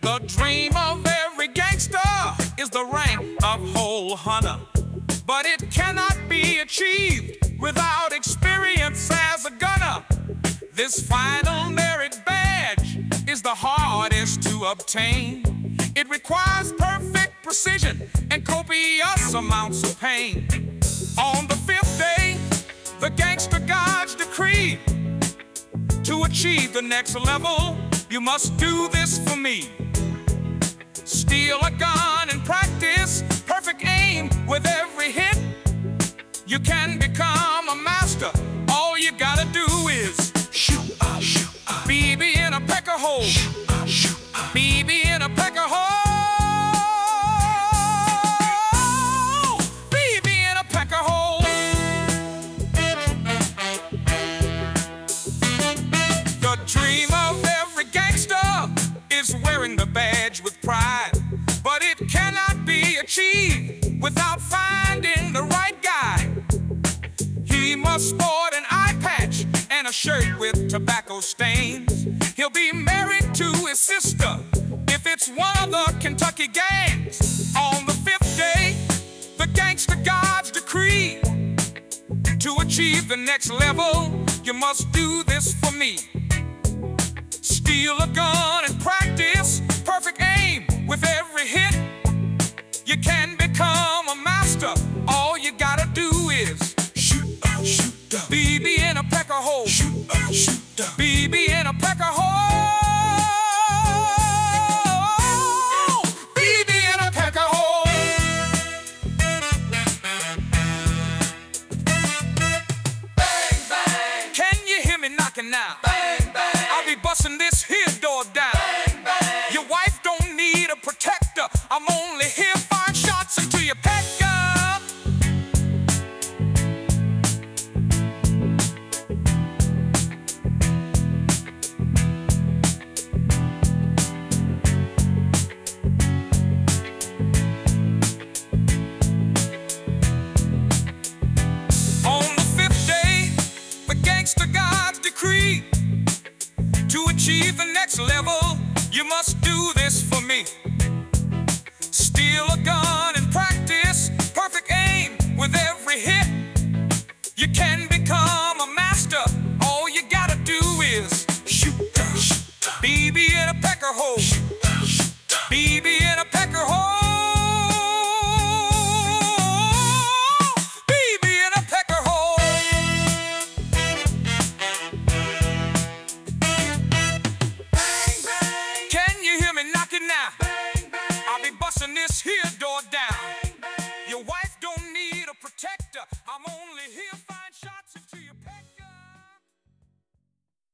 The dream of every gangster is the rank of whole hunter, but it cannot be achieved without experience as a gunner. This final merit badge is the hardest to obtain. It requires perfect precision and copious amounts of pain. On the fifth day, the gangster gods decree, to achieve the next level, you must do this for me. Steal a gun and practice perfect aim with every hit. You can become a master. All you gotta do is shoot, BB in a pecker hole. Shoot, BB in a pecker hole. BB in a pecker hole. The dream of every gangster is wearing the badge with pride, but it cannot be achieved without finding the right guy. He must sport an eye patch and a shirt with tobacco stains. He'll be married to his sister if it's one of the Kentucky gangs. On the fifth day, the gangster gods decree, to achieve the next level, you must do this for me. Steal a gun and practice perfect aim with every hit. You can become a master. All you gotta do is shoot, BB in a pecker hole. Shoot, BB in a pecker hole. BB in a pecker hole. Bang, bang. Can you hear me knocking now? Bang, bang. I'll be busting this here door down. Bang, bang. Your wife don't need a protector. I'm only here firing shots until you peck up. On the fifth day, the gangster gods decree, to achieve the next level, you must do this for me. Steal a gun and practice perfect aim with every hit. You can become a master. All you gotta do is shoot, BB in a pecker hole. BB in a pecker hole. BB in a pecker hole. Bang, bang. Can you hear me knocking now? Bang, bang. I'll be busting this here door down. Your wife don't need a protector. I'm only